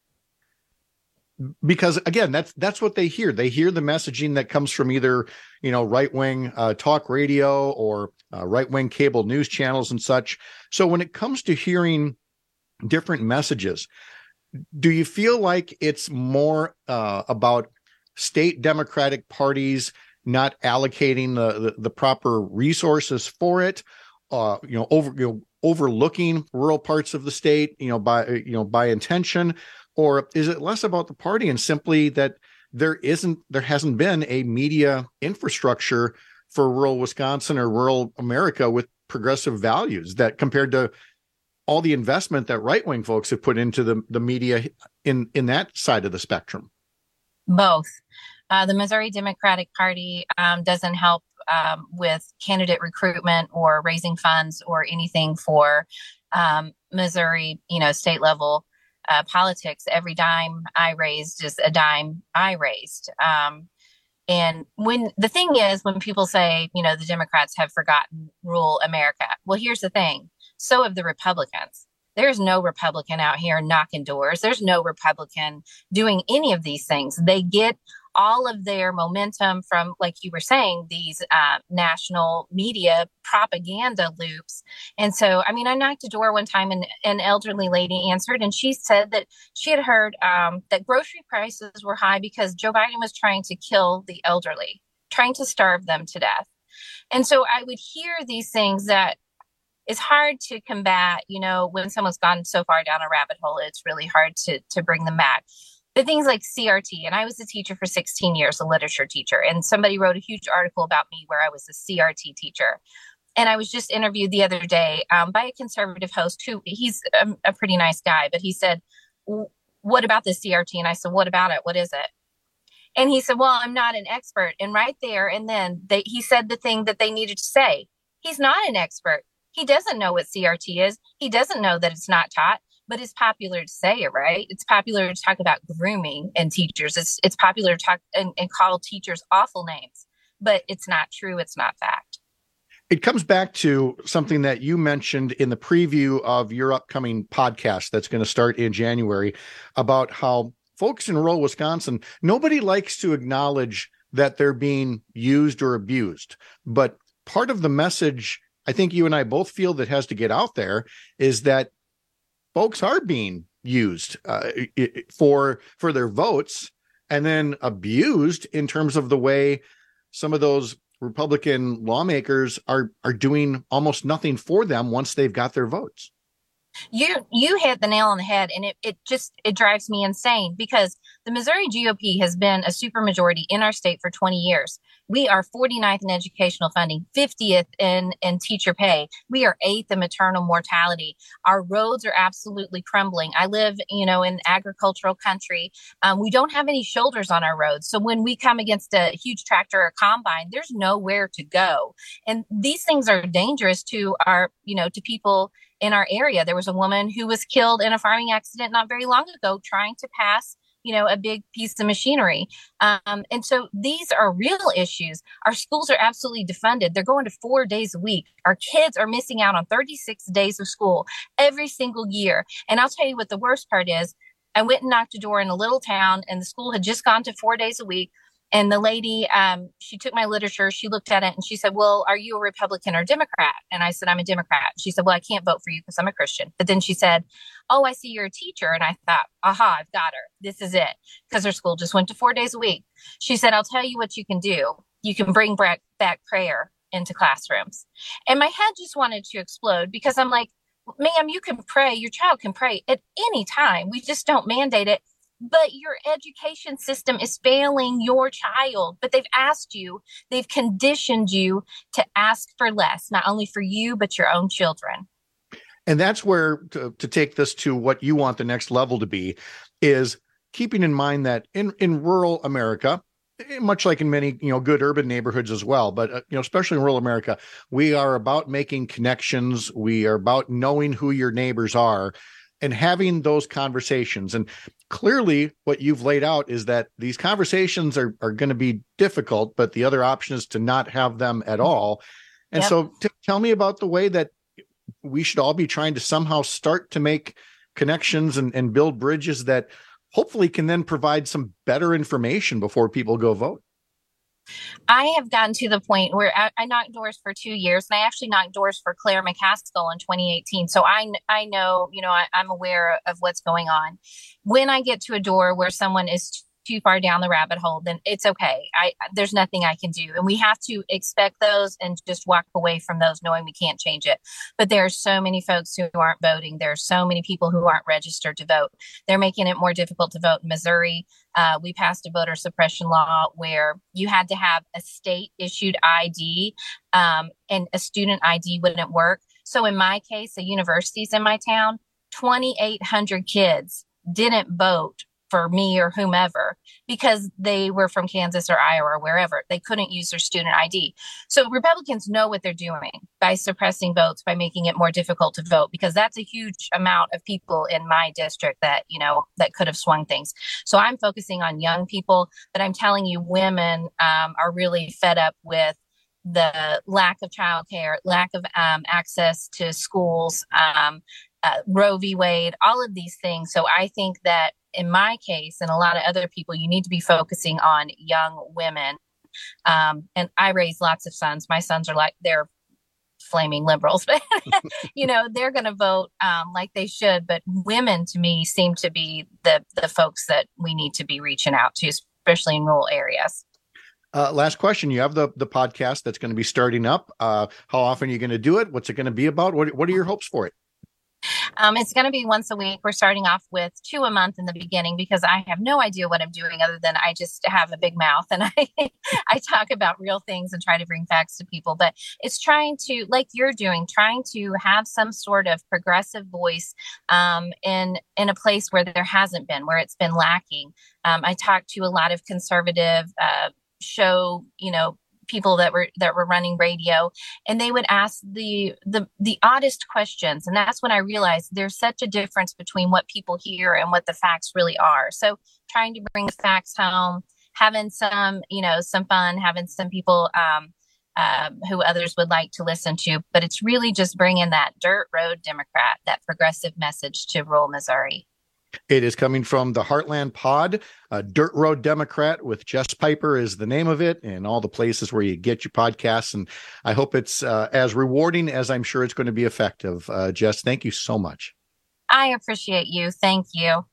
Because again, that's that's what they hear. They hear the messaging that comes from either, you know, right wing uh, talk radio or uh, right wing cable news channels and such. So when it comes to hearing different messages, do you feel like it's more uh, about state Democratic parties not allocating the the, the proper resources for it, uh, you know, over you know, overlooking rural parts of the state, you know, by you know by intention? Or is it less about the party and simply that there isn't, there hasn't been a media infrastructure for rural Wisconsin or rural America with progressive values that, compared to all the investment that right-wing folks have put into the, the media in, in that side of the spectrum? Both. Uh, the Missouri Democratic Party um, doesn't help um, with candidate recruitment or raising funds or anything for um, Missouri, you know, state level Uh, politics. Every dime I raised is a dime I raised. Um, and when the thing is, when people say, you know, the Democrats have forgotten rural America, well, here's the thing. So have the Republicans. There's no Republican out here knocking doors. There's no Republican doing any of these things. They get all of their momentum from, like you were saying, these uh, national media propaganda loops. And so, I mean, I knocked a door one time and an elderly lady answered, and she said that she had heard um, that grocery prices were high because Joe Biden was trying to kill the elderly, trying to starve them to death. And so I would hear these things that it's hard to combat, you know, when someone's gone so far down a rabbit hole, it's really hard to to bring them back. But things like C R T, and I was a teacher for sixteen years, a literature teacher, and somebody wrote a huge article about me where I was a C R T teacher. And I was just interviewed the other day um, by a conservative host who he's a, a pretty nice guy, but he said, what about the C R T? And I said, what about it? What is it? And he said, well, I'm not an expert. And right there and then they, he said the thing that they needed to say. He's not an expert. He doesn't know what C R T is. He doesn't know that it's not taught, but it's popular to say it, right? It's popular to talk about grooming and teachers. It's it's popular to talk and, and call teachers awful names, but it's not true. It's not fact. It comes back to something that you mentioned in the preview of your upcoming podcast that's going to start in January about how folks in rural Wisconsin, nobody likes to acknowledge that they're being used or abused. But part of the message I think you and I both feel that has to get out there is that folks are being used uh, for for their votes and then abused in terms of the way some of those Republican lawmakers are are doing almost nothing for them once they've got their votes. You you hit the nail on the head, and it, it just it drives me insane because the Missouri G O P has been a supermajority in our state for twenty years. We are forty-ninth in educational funding, fiftieth in, in teacher pay. We are eighth in maternal mortality. Our roads are absolutely crumbling. I live, you know, in agricultural country. Um, we don't have any shoulders on our roads. So when we come against a huge tractor or combine, there's nowhere to go. And these things are dangerous to our, you know, to people in our area. There was a woman who was killed in a farming accident not very long ago trying to pass, you know, a big piece of machinery. Um, and so these are real issues. Our schools are absolutely defunded. They're going to four days a week. Our kids are missing out on thirty-six days of school every single year. And I'll tell you what the worst part is. I went and knocked a door in a little town and the school had just gone to four days a week. And the lady, um, she took my literature, she looked at it and she said, well, are you a Republican or Democrat? And I said, I'm a Democrat. She said, well, I can't vote for you because I'm a Christian. But then she said, oh, I see you're a teacher. And I thought, aha, I've got her. This is it. Because her school just went to four days a week. She said, I'll tell you what you can do. You can bring back, back prayer into classrooms. And my head just wanted to explode because I'm like, ma'am, you can pray. Your child can pray at any time. We just don't mandate it. But your education system is failing your child. But they've asked you, they've conditioned you to ask for less, not only for you, but your own children. And that's where, to, to take this to what you want the next level to be, is keeping in mind that in, in rural America, much like in many, you know, good urban neighborhoods as well, but, uh, you know, especially in rural America, we are about making connections. We are about knowing who your neighbors are and having those conversations. And clearly what you've laid out is that these conversations are, are going to be difficult, but the other option is to not have them at all. And yep. so t- tell me about the way that we should all be trying to somehow start to make connections and, and build bridges that hopefully can then provide some better information before people go vote. I have gotten to the point where I, I knocked doors for two years and I actually knocked doors for Claire McCaskill in twenty eighteen. So I, I know, you know, I, I'm aware of what's going on. When I get to a door where someone is too far down the rabbit hole, then it's okay. I, there's nothing I can do. And we have to expect those and just walk away from those knowing we can't change it. But there are so many folks who aren't voting. There are so many people who aren't registered to vote. They're making it more difficult to vote in Missouri. Uh, we passed a voter suppression law where you had to have a state issued I D um, and a student I D wouldn't work. So in my case, the universities in my town, twenty-eight hundred kids didn't vote for me or whomever because they were from Kansas or Iowa or wherever. They couldn't use their student I D. So Republicans know what they're doing by suppressing votes, by making it more difficult to vote, because that's a huge amount of people in my district that, you know, that could have swung things. So I'm focusing on young people, but I'm telling you, women um, are really fed up with the lack of childcare, lack of um, access to schools, um, uh, Roe v. Wade, all of these things. So I think that in my case and a lot of other people, you need to be focusing on young women. Um, and I raise lots of sons. My sons are like, they're flaming liberals, but you know, they're going to vote um, like they should. But women to me seem to be the, the folks that we need to be reaching out to, especially in rural areas. Uh, last question. You have the, the podcast that's going to be starting up. Uh, how often are you going to do it? What's it going to be about? What, what are your hopes for it? Um, it's going to be once a week. We're starting off with two a month in the beginning because I have no idea what I'm doing other than I just have a big mouth and I, I talk about real things and try to bring facts to people. But it's trying to, like you're doing, trying to have some sort of progressive voice um, in, in a place where there hasn't been, where it's been lacking. Um, I talked to a lot of conservative uh, show, you know, people that were that were running radio, and they would ask the the the oddest questions, and that's when I realized there's such a difference between what people hear and what the facts really are. So trying to bring the facts home, having some you know some fun, having some people um, um, who others would like to listen to, but it's really just bringing that dirt road Democrat, that progressive message to rural Missouri. It is coming from the Heartland Pod. Uh, Dirt Road Democrat with Jess Piper is the name of it, and all the places where you get your podcasts. And I hope it's uh, as rewarding as I'm sure it's going to be effective. Uh, Jess, thank you so much. I appreciate you. Thank you.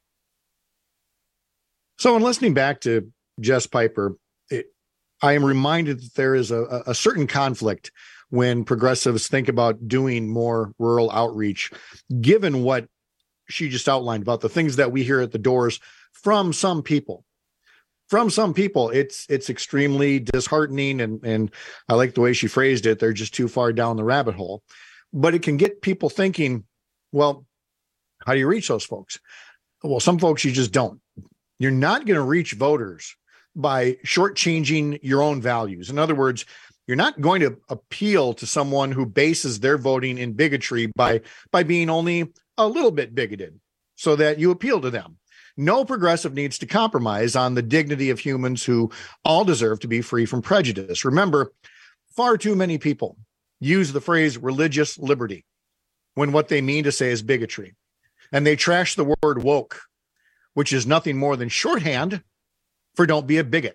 So in listening back to Jess Piper, it, I am reminded that there is a, a certain conflict when progressives think about doing more rural outreach, given what she just outlined about the things that we hear at the doors from some people. From some people, it's it's extremely disheartening, and and I like the way she phrased it. They're just too far down the rabbit hole. But it can get people thinking, well, how do you reach those folks? Well, some folks you just don't. You're not going to reach voters by shortchanging your own values. In other words, you're not going to appeal to someone who bases their voting in bigotry by by being only a little bit bigoted so that you appeal to them. No progressive needs to compromise on the dignity of humans who all deserve to be free from prejudice. Remember, far too many people use the phrase religious liberty when what they mean to say is bigotry. And they trash the word woke, which is nothing more than shorthand for don't be a bigot.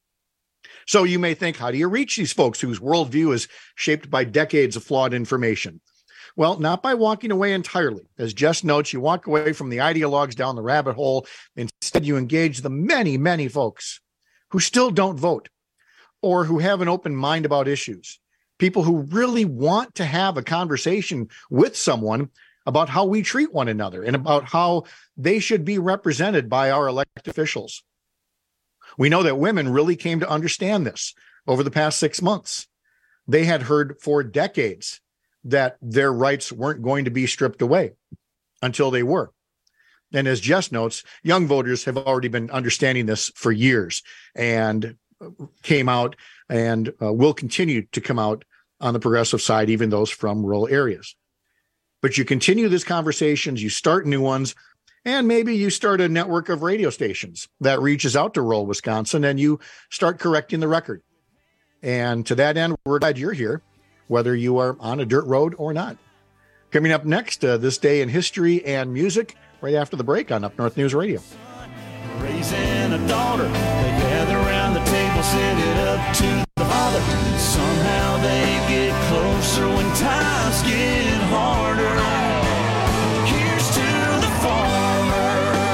So you may think, how do you reach these folks whose worldview is shaped by decades of flawed information? Well, not by walking away entirely. As Jess notes, you walk away from the ideologues down the rabbit hole. Instead, you engage the many, many folks who still don't vote or who have an open mind about issues. People who really want to have a conversation with someone about how we treat one another and about how they should be represented by our elected officials. We know that women really came to understand this over the past six months. They had heard for decades that their rights weren't going to be stripped away until they were. And as Jess notes, young voters have already been understanding this for years and came out and uh, will continue to come out on the progressive side, even those from rural areas. But you continue these conversations, you start new ones, and maybe you start a network of radio stations that reaches out to rural Wisconsin, and you start correcting the record. And to that end, we're glad you're here, whether you are on a dirt road or not. Coming up next, uh, this day in history and music, right after the break on Up North News Radio. Raising a daughter, they gather around the table, set it up to the father. Somehow they get closer when times get harder. Here's to the farmer.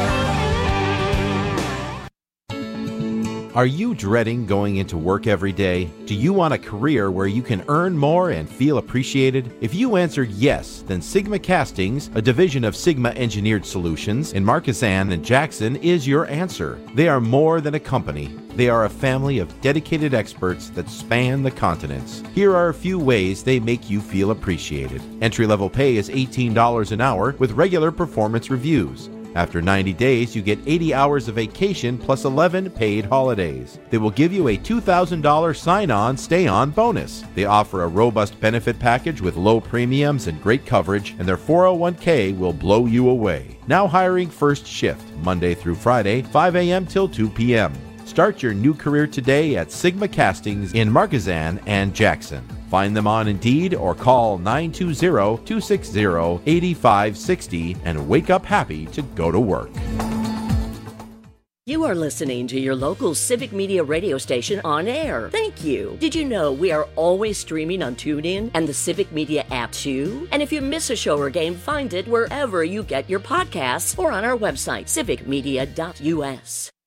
Are you dreading going into work every day? Do you want a career where you can earn more and feel appreciated? If you answered yes, then Sigma Castings, a division of Sigma Engineered Solutions in Markesan and Jackson, is your answer. They are more than a company. They are a family of dedicated experts that span the continents. Here are a few ways they make you feel appreciated. Entry-level pay is eighteen dollars an hour with regular performance reviews. After ninety days, you get eighty hours of vacation plus eleven paid holidays. They will give you a two thousand dollars sign-on, stay-on bonus. They offer a robust benefit package with low premiums and great coverage, and their four oh one k will blow you away. Now hiring first shift, Monday through Friday, five a.m. till two p.m. Start your new career today at Sigma Castings in Markesan and Jackson. Find them on Indeed or call nine two zero, two six zero, eight five six zero and wake up happy to go to work. You are listening to your local Civic Media radio station on air. Thank you. Did you know we are always streaming on TuneIn and the Civic Media app too? And if you miss a show or game, find it wherever you get your podcasts or on our website, civic media dot u s.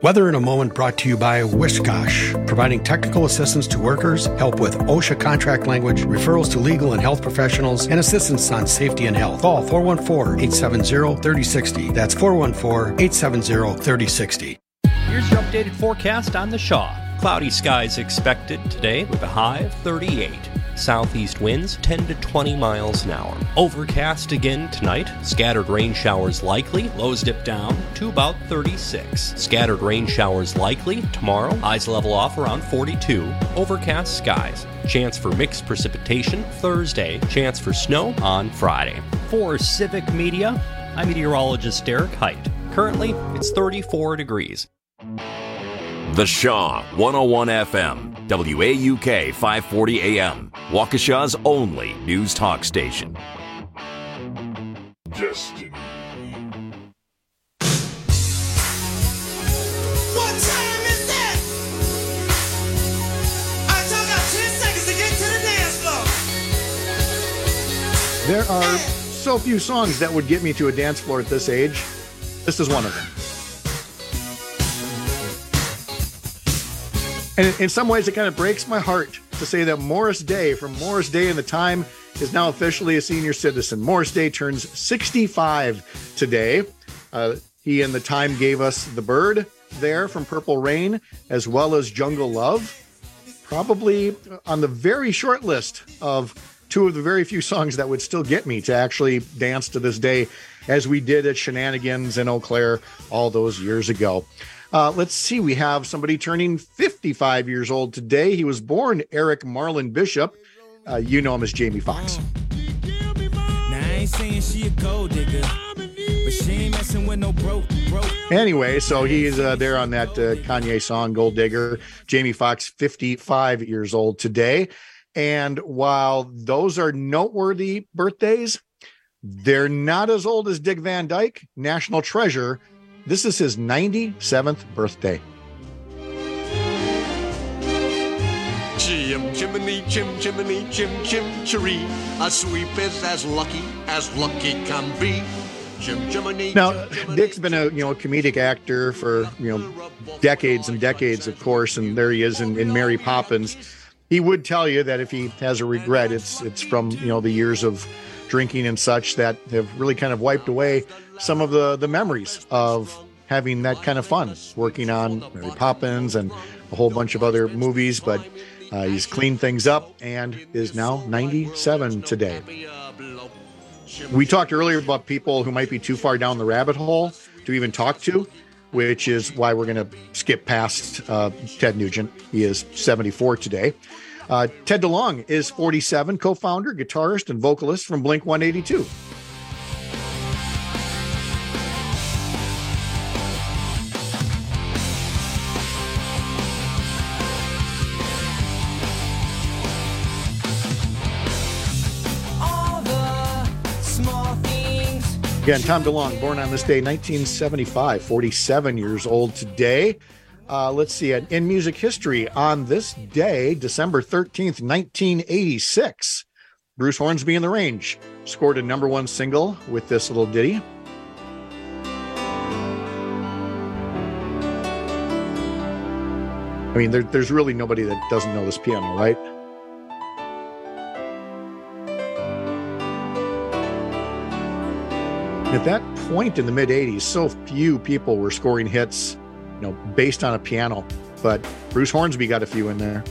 Weather in a Moment brought to you by Wishkosh, providing technical assistance to workers, help with OSHA contract language, referrals to legal and health professionals, and assistance on safety and health. Call four one four, eight seven zero, three zero six zero. That's four one four, eight seven zero, three zero six zero. Here's your updated forecast on the Shaw. Cloudy skies expected today with a high of thirty-eight. Southeast winds ten to twenty miles an hour. Overcast again tonight. Scattered rain showers likely. Lows dip down to about thirty-six. Scattered rain showers likely tomorrow. Highs level off around forty-two. Overcast skies. Chance for mixed precipitation Thursday. Chance for snow on Friday. For Civic Media, I'm meteorologist Derek Height. Currently, it's thirty-four degrees. The Shaw, one oh one F M, W A U K five forty A M, Waukesha's only news talk station. Destiny. What time is that? I still got ten seconds to get to the dance floor. There are so few songs that would get me to a dance floor at this age. This is one of them. And in some ways, it kind of breaks my heart to say that Morris Day from Morris Day and the Time is now officially a senior citizen. Morris Day turns sixty-five today. Uh, he and the Time gave us The Bird there from Purple Rain, as well as Jungle Love. Probably on the very short list of two of the very few songs that would still get me to actually dance to this day, as we did at Shenanigans in Eau Claire all those years ago. Uh, let's see, we have somebody turning fifty-five years old today. He was born Eric Marlon Bishop. Uh, you know him as Jamie Foxx. Anyway, so he's uh, there on that uh, Kanye song, Gold Digger. Jamie Foxx, fifty-five years old today. And while those are noteworthy birthdays, they're not as old as Dick Van Dyke, national treasure. This is his ninety-seventh birthday. Chim chimney, chim chimney, chim chim chiree. A sweep is as lucky as lucky can be. Chim chimney. Now, Dick's been a you know comedic actor for you know decades and decades, of course, and there he is in, in Mary Poppins. He would tell you that if he has a regret, it's it's from you know the years of drinking and such that have really kind of wiped away some of the, the memories of having that kind of fun, working on Mary Poppins and a whole bunch of other movies. But uh, he's cleaned things up and is now ninety-seven today. We talked earlier about people who might be too far down the rabbit hole to even talk to, which is why we're going to skip past uh, Ted Nugent. He is seventy-four today. Uh, Ted DeLonge is forty-seven, co-founder, guitarist, and vocalist from Blink one eighty-two. Again, Tom DeLonge, born on this day, nineteen seventy-five, forty-seven years old today. Uh, let's see, in music history, on this day, December thirteenth, nineteen eighty-six, Bruce Hornsby and the Range scored a number one single with this little ditty. I mean, there, there's really nobody that doesn't know this piano, right? At that point in the mid-eighties, so few people were scoring hits, you know, based on a piano. But Bruce Hornsby got a few in there.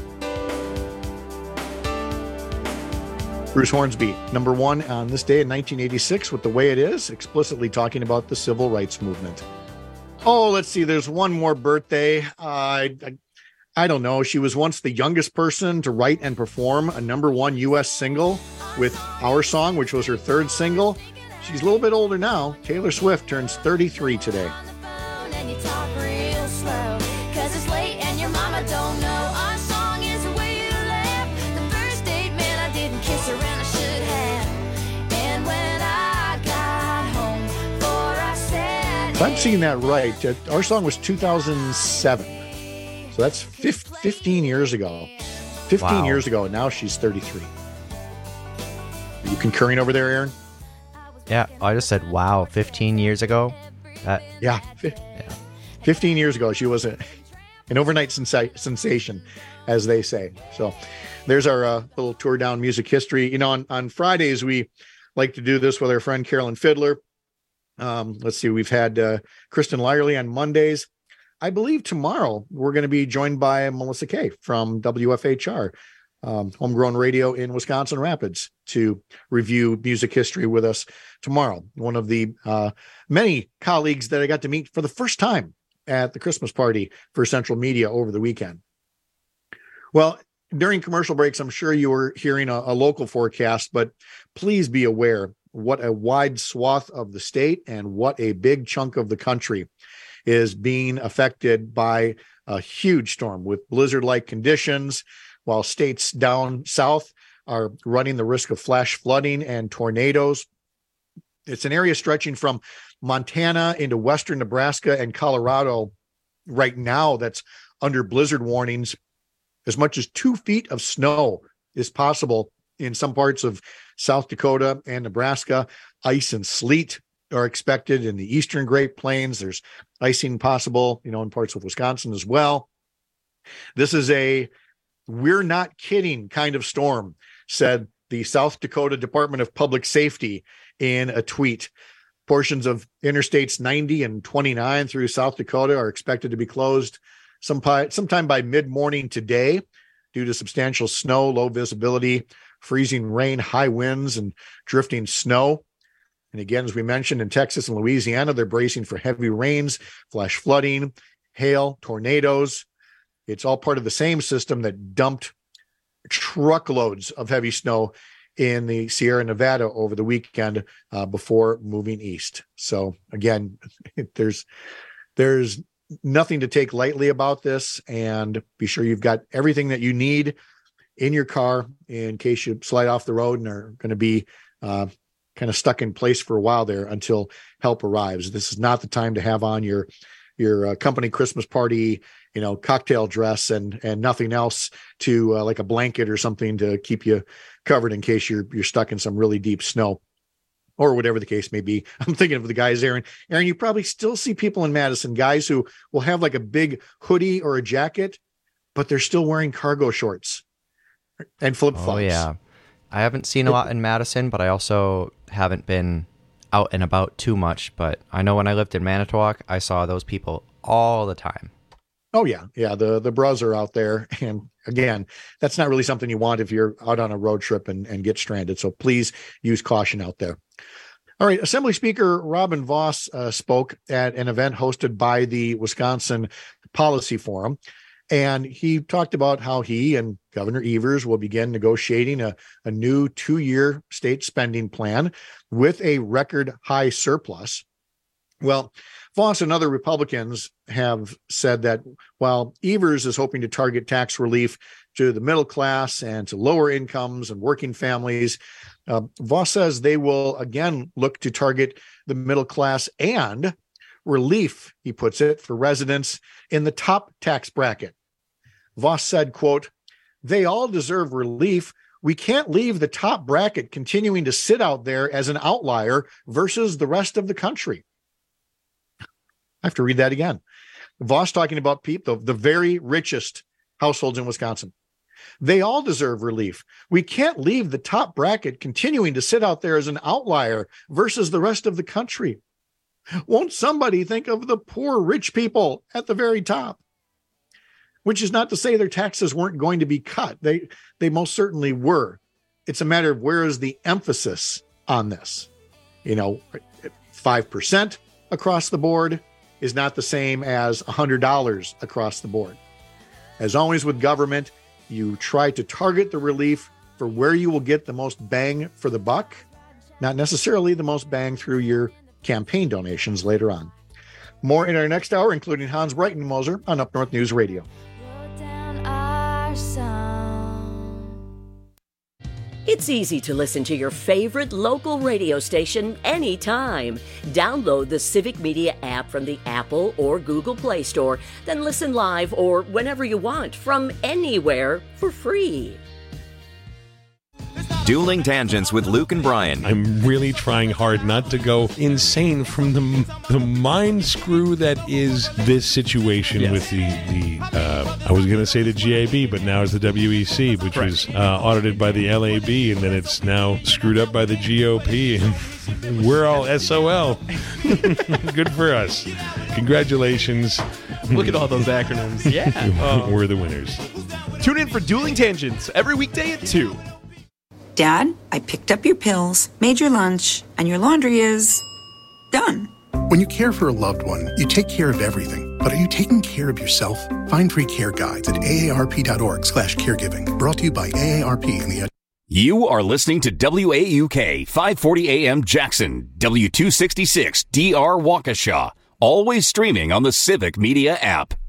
Bruce Hornsby, number one on this day in nineteen eighty-six with The Way It Is, explicitly talking about the civil rights movement. Oh, let's see, there's one more birthday. Uh, I, I, I don't know. She was once the youngest person to write and perform a number one U S single with Our Song, which was her third single. She's a little bit older now. Taylor Swift turns thirty-three today. If I'm seeing that right, uh, Our Song was two thousand seven. So that's fifteen years ago. fifteen wow. years ago, and now she's thirty-three. Are you concurring over there, Aaron? Yeah, I just said, wow, fifteen years ago. That, yeah. yeah. fifteen years ago, she was a, an overnight sensa- sensation, as they say. So there's our uh, little tour down music history. You know, on, on Fridays, we like to do this with our friend Carolyn Fiddler. Um, let's see, we've had uh, Kristen Lyerly on Mondays. I believe tomorrow we're going to be joined by Melissa Kay from W F H R, um, Homegrown Radio in Wisconsin Rapids, to review music history with us tomorrow. One of the uh, many colleagues that I got to meet for the first time at the Christmas party for Central Media over the weekend. Well, during commercial breaks, I'm sure you were hearing a, a local forecast, but please be aware what a wide swath of the state and what a big chunk of the country is being affected by a huge storm with blizzard-like conditions, while states down south are running the risk of flash flooding and tornadoes. It's an area stretching from Montana into western Nebraska and Colorado right now that's under blizzard warnings. As much as two feet of snow is possible in some parts of South Dakota and Nebraska. Ice and sleet are expected in the eastern Great Plains. There's icing possible, you know, in parts of Wisconsin as well. This is a we're not kidding kind of storm, said the South Dakota Department of Public Safety in a tweet. Portions of Interstates ninety and twenty-nine through South Dakota are expected to be closed sometime, sometime by mid-morning today due to substantial snow, low visibility, freezing rain, high winds, and drifting snow. And again, as we mentioned, in Texas and Louisiana, they're bracing for heavy rains, flash flooding, hail, tornadoes. It's all part of the same system that dumped truckloads of heavy snow in the Sierra Nevada over the weekend uh, before moving east. So again, there's there's nothing to take lightly about this, and be sure you've got everything that you need in your car in case you slide off the road and are going to be uh, kind of stuck in place for a while there until help arrives. This is not the time to have on your your uh, company Christmas party, you know, cocktail dress and and nothing else to uh, like a blanket or something to keep you covered in case you're you're stuck in some really deep snow or whatever the case may be. I'm thinking of the guys, Aaron. Aaron, you probably still see people in Madison, guys who will have like a big hoodie or a jacket, but they're still wearing cargo shorts and flip-flops. Oh, yeah. I haven't seen a lot in Madison, but I also haven't been out and about too much. But I know when I lived in Manitowoc, I saw those people all the time. Oh, yeah. Yeah, the, the bros are out there. And again, that's not really something you want if you're out on a road trip and, and get stranded. So please use caution out there. All right. Assembly Speaker Robin Vos uh, spoke at an event hosted by the Wisconsin Policy Forum. And he talked about how he and Governor Evers will begin negotiating a, a new two-year state spending plan with a record high surplus. Well, Vos and other Republicans have said that while Evers is hoping to target tax relief to the middle class and to lower incomes and working families, uh, Vos says they will again look to target the middle class and relief, he puts it, for residents in the top tax bracket. Vos said, quote, "They all deserve relief. We can't leave the top bracket continuing to sit out there as an outlier versus the rest of the country." I have to read that again. Vos talking about people, the, the very richest households in Wisconsin. They all deserve relief. We can't leave the top bracket continuing to sit out there as an outlier versus the rest of the country. Won't somebody think of the poor rich people at the very top? Which is not to say their taxes weren't going to be cut. They they most certainly were. It's a matter of where is the emphasis on this. You know, five percent across the board is not the same as one hundred dollars across the board. As always with government, you try to target the relief for where you will get the most bang for the buck, not necessarily the most bang through your campaign donations later on. More in our next hour, including Hans Breitenmoser on Up North News Radio. It's easy to listen to your favorite local radio station anytime. Download the Civic Media app from the Apple or Google Play Store, then listen live or whenever you want from anywhere for free. Dueling Tangents with Luke and Brian. I'm really trying hard not to go insane from the the mind screw that is this situation yes. with the, the uh, I was going to say the G A B, but now it's the W E C, which right. was uh, audited by the L A B, and then it's now screwed up by the G O P, and we're all S O L. Good for us. Congratulations. Look at all those acronyms. Yeah. Oh. We're the winners. Tune in for Dueling Tangents every weekday at two. Dad, I picked up your pills, made your lunch, and your laundry is done. When you care for a loved one, you take care of everything. But are you taking care of yourself? Find free care guides at aarp.org slash caregiving. Brought to you by A A R P and the... You are listening to W A U K five forty A M Jackson, W two sixty-six D R Waukesha. Always streaming on the Civic Media app.